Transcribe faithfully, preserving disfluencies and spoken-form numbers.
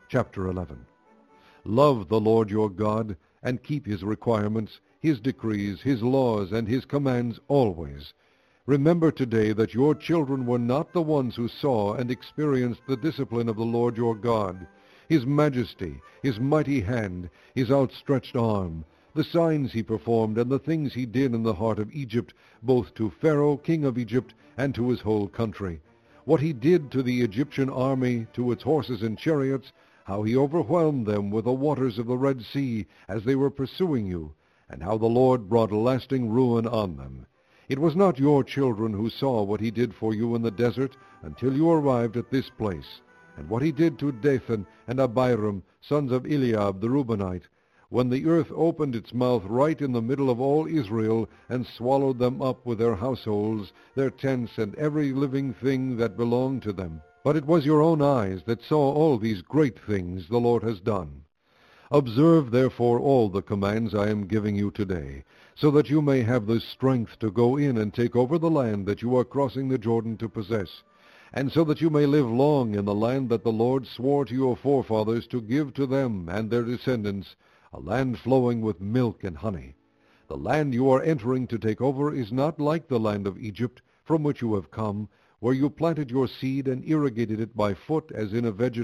Chapter eleven. Love the Lord your God, and keep his requirements, his decrees, his laws, and his commands always. Remember today that your children were not the ones who saw and experienced the discipline of the Lord your God, his majesty, his mighty hand, his outstretched arm, the signs he performed, and the things he did in the heart of Egypt, both to Pharaoh, king of Egypt, and to his whole country. What he did to the Egyptian army, to its horses and chariots, how he overwhelmed them with the waters of the Red Sea as they were pursuing you, and how the Lord brought lasting ruin on them. It was not your children who saw what he did for you in the desert until you arrived at this place, and what he did to Dathan and Abiram, sons of Eliab the Reubenite, when the earth opened its mouth right in the middle of all Israel, and swallowed them up with their households, their tents, and every living thing that belonged to them. But it was your own eyes that saw all these great things the Lord has done. Observe therefore all the commands I am giving you today, so that you may have the strength to go in and take over the land that you are crossing the Jordan to possess, and so that you may live long in the land that the Lord swore to your forefathers to give to them and their descendants, a land flowing with milk and honey. The land you are entering to take over is not like the land of Egypt, from which you have come, where you planted your seed and irrigated it by foot as in a vegetable